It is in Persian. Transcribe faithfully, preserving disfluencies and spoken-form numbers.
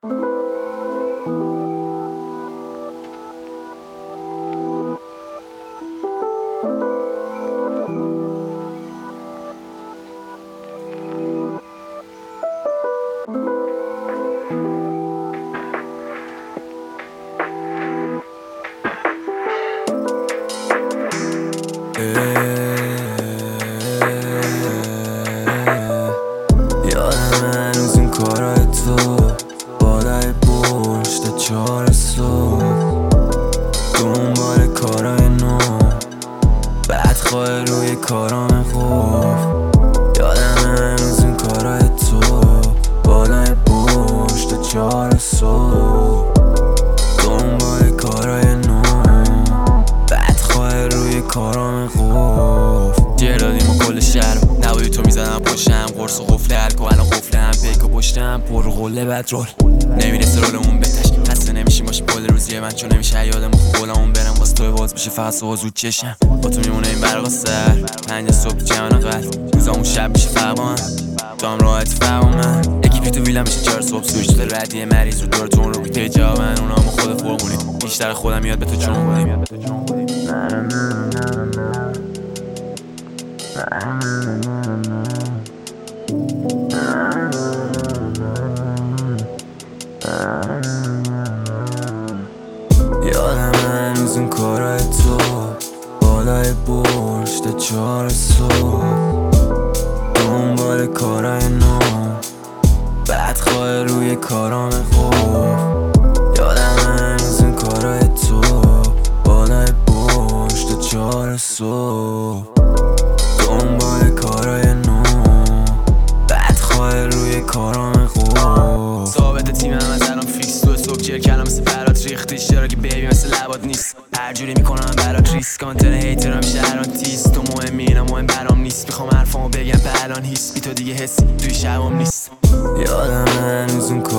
یادم هنوز اون کارای تو بالای پشت چهار صبح دنبال کارای نو بدخواه روی کارام خوب. یادم هنوز اون کارای تو بالای پشت چهار صبح دنبال کارای نو بدخواه روی کارام خوب. جر دادیم و کل شهر نبودی تو میزدم پشتم قرص و قفل الکو الان قفله هم پیک و پشتم پر قله بدرول نمیرسه رولمون بتش خسته نمیشیم باشی پل روزیه من چون نمیشه یادم خوب قولمون برم واسه توی باز بشه فقط صبح زود چشم با تو میمونه این برقا سر پنج صبح جمعن قلب روزامون شب میشه فقط با من تو هم راحتی فقط با من یکی پی تو ویلم میشه چهار صبح سویش تو ردیه مریض رو دورتون رو بیته جوابن اونامو خود فرمونی بیشتر خودم یاد به تو چون بودیم. یادم هنوز اون کارای تو بالای پشت چهار صبح دنبال کارای نو بدخواه روی کارام خوب. یادم هنوز اون کارای تو بالای پشت چهار صبح دنبال کارای نو بدخواه روی کارام خوب. ثابت تیمم از الان فیکس تو صبح جر کردم مثل برات ریختیش چرا که بیبی مثل لبات نیست هر جوری میکنم برات ریسک کانتر هیترم شهران تیست تو مهمی اینا مهم برام نیست میخوام حرفامو بگم به الان هیس بی تو دیگه حسی توی شبام نیست. یادم هنوز اون